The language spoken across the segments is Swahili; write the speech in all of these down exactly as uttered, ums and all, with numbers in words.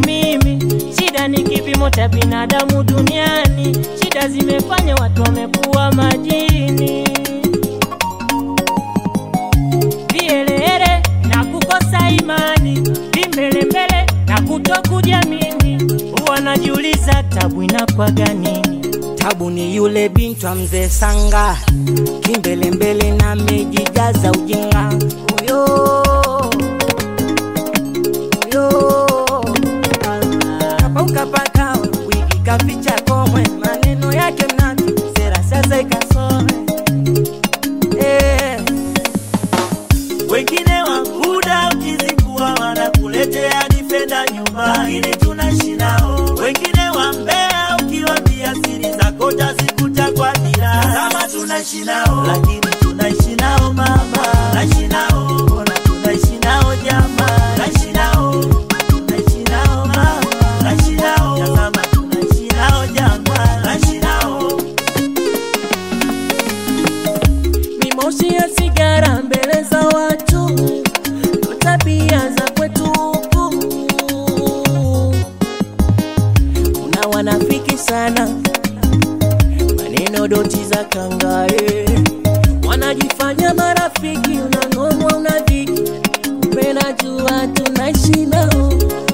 mimi. Shida ni kipimo cha binadamu duniani. Shida zimefanya watu wamekuwa majini. Vielele na kukosa imani, vimbele mbele na kutokujiamini. Wanajiuliza tabu inakwaga nini? Tabu ni yule bintu wa mzee Sanga, kimbele mbele na mejijaza ujinga. Uyo uyo kapauka paka wiki kaficha komwe, maneno yake mnaki sera sasa ikasome. Eh, wengine wakuda ukizikuwa wanakuletea difenda nyumbani, ili tunaishi nao. Wengine wambea ukiwambia siri zako tazikuta kwa dira. Kama tunaishi nao, lakini tunaishi nao mama. Tunaishi nao, ona tunaishi nao jamaa. Tunaishi nao, tunaishi nao mama. Tunaishi nao, kama tunaishi nao jamaa. Tunaishi nao. Mimoshi ya sigara mbele za watu, tabia za kwetu. Kuna wanafiki sana, maneno doti za kangae. Wanajifanya marafiki, unangomwa unadhiki, kumbe najua tunaishi nao.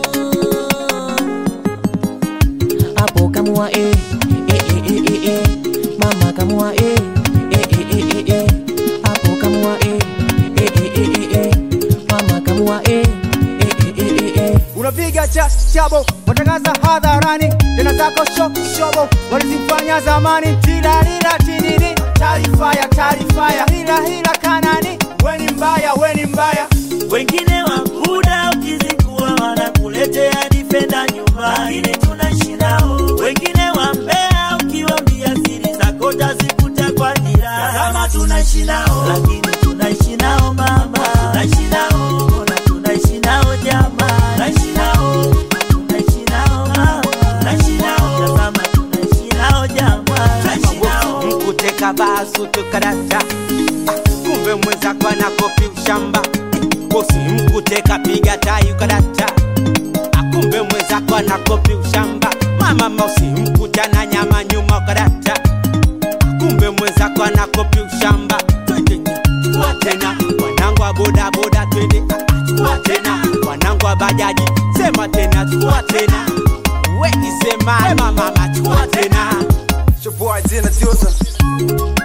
Hapo kamua eh, eh eh eh eh eh. Mama kamua eh, eh eh eh eh eh. Hapo kamua eh, eh eh eh eh eh. Mama kamua eh, eh eh eh eh. Unapiga cha chabo, watangaza hadharani, tena zako show shobo, walizifanya zamani. Tila lila tinini, taarifa ya taarifa ya hila hila kanani, weni mbaya weni mbaya. Wengine wakuda ukizikuwa wanakuletea difenda nyumbani, ili tunaishi nao. Wengine wambea ukiwambia siri zako tazikuta kwa dira. Kama tunaishi nao, lakini tunaishi nao mama. Tunaishi nao, ona tunaishi nao jamaa. Tunaishi nao, tunaishi nao mama. Tunaishi nao, kama tunaishi nao jamaa. Tunaishi nao. mkuteka basu tukarata, kumbe mwenzako anakopi ushamba. Bosi mkuteka piga tayu karata, kumbe mwenzako anakopi ushamba. Mama mosi mkutana nyama nyuma karata, kumbe mwenzako anakopi ushamba. Twende chukua tena, wanangu wa boda boda twende. Chukua tena, wanangu wa bajaji sema tena. Chukua tena, we nisema mama mama. Chukua tena. It's your boy Dina Diosa.